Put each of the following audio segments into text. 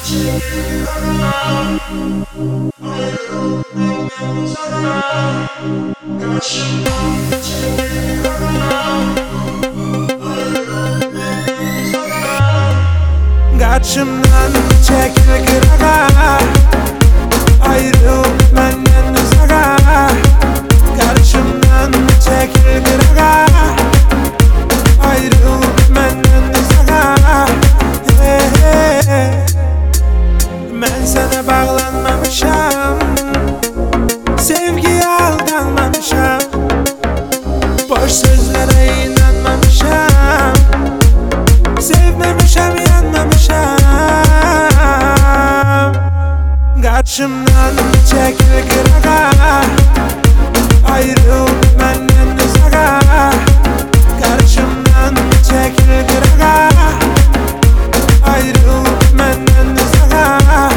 Karşımdan çekil kırağa, ayrıl benden uzağa. Karşımdan çekil kırağa, ayrıl benden uzağa. Ben sana bağlanmamışam, sevgiye aldanmamışam, boş sözlere inanmamışam, sevmemişem, yanmamışam. Karşımdan çekil kırağa, ayrıl benden uzağa. Karşımdan çekil kırağa, ayrıl benden uzağa.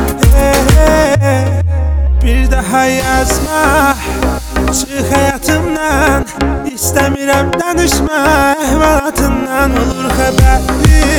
Bir daha yazma, çık hayatımdan. İstəmirəm danışma əhvalatından. Olur xəbərli